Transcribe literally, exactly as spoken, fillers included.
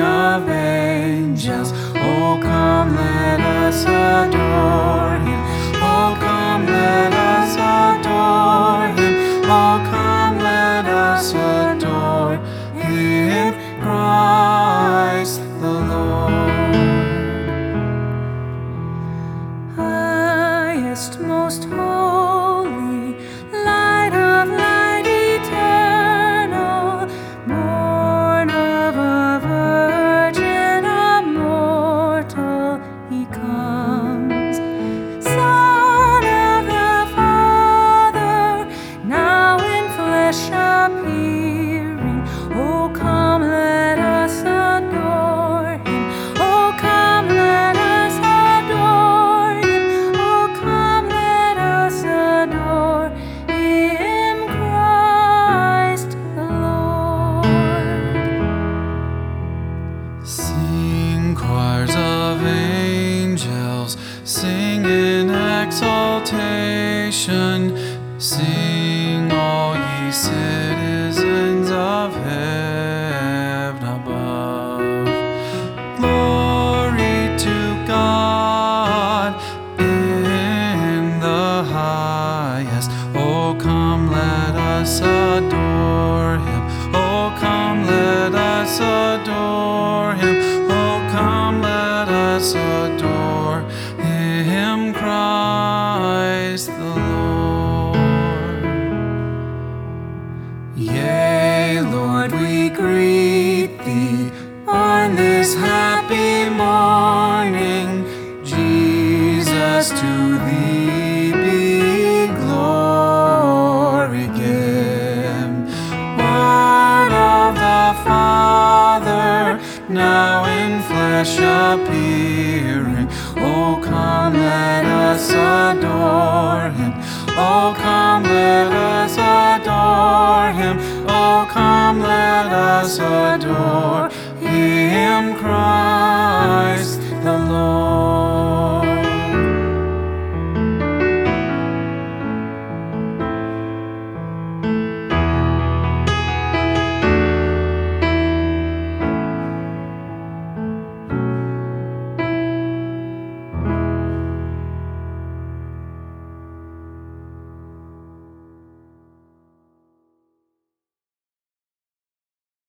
of angels. Oh, come, let us adore Him. Oh, come, let us adore Him. Oh, come, let us adore Him, Christ the Lord. Highest, most holy, light of light eternal, born of a virgin, a mortal He comes. Son of the Father, now in flesh appearing. Oh, come, let us adore Him. Oh, come, let us adore Him. Oh, come, let us adore Him, Christ the Lord. Sing, choirs of angels, sing in exaltation. Sing, all ye citizens of heaven above. Glory to God in the highest. Oh, come, let us adore Him. Oh, come, let us adore Him. Oh, come, let us adore Him, Christ the Lord. Yea, Lord, we greet Thee on this happy morning. Jesus, to Thee be glory given. Word of the Father, now in flesh appearing. Oh, come, let us adore Him. Oh, come, let us adore Him. Oh, come, let us adore Him,